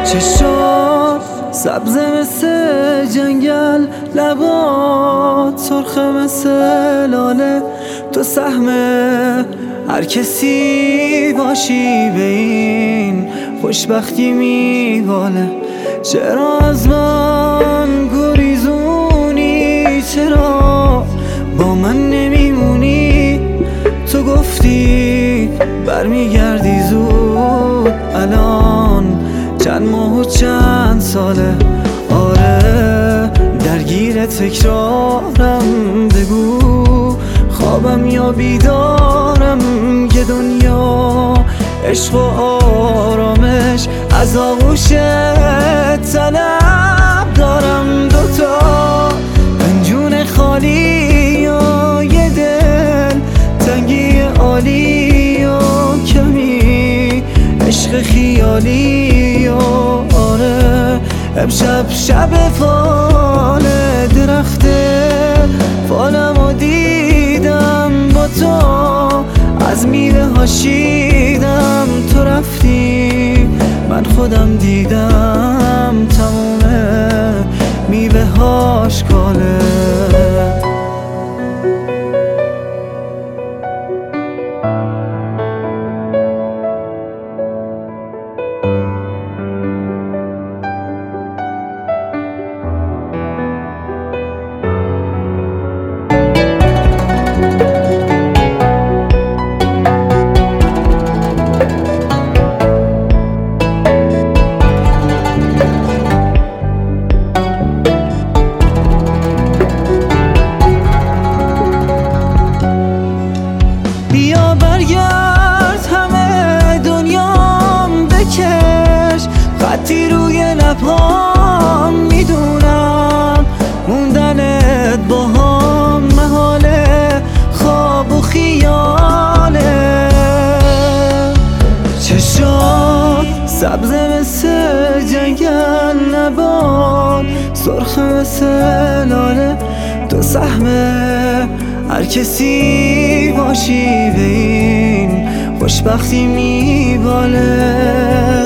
چشات سبز مثل جنگل، لبات سرخ مثل لاله. تو سهم هر کسی باشی به این خوشبختی میباله. چرا از من گریزونی؟ چرا با من نمیمونی؟ تو گفتی برمیگردی زود، الان چند ماه و چند ساله. آره درگیر تکرارم، بگو خوابم یا بیدارم. یه دنیا عشق و آرامش از آغوش طلب دارم. دوتا پنجون خالی یا یه دل تنگی عالی و کمی عشق خیالی. و آره امشب شب فال درخت فالمو دیدم، با تو از میوه هاشیدم. تو رفتی من خودم دیدم تموم میوه هاش کاله. بیا برگرد همه دنیام بکش خطی روی لبهام. میدونم موندنت با هم محاله، خواب و خیاله. چشات سبز مثل جنگل، لبات سرخ مثل لاله. تو سهم هر کسی باشی به این خوشبختی میباله.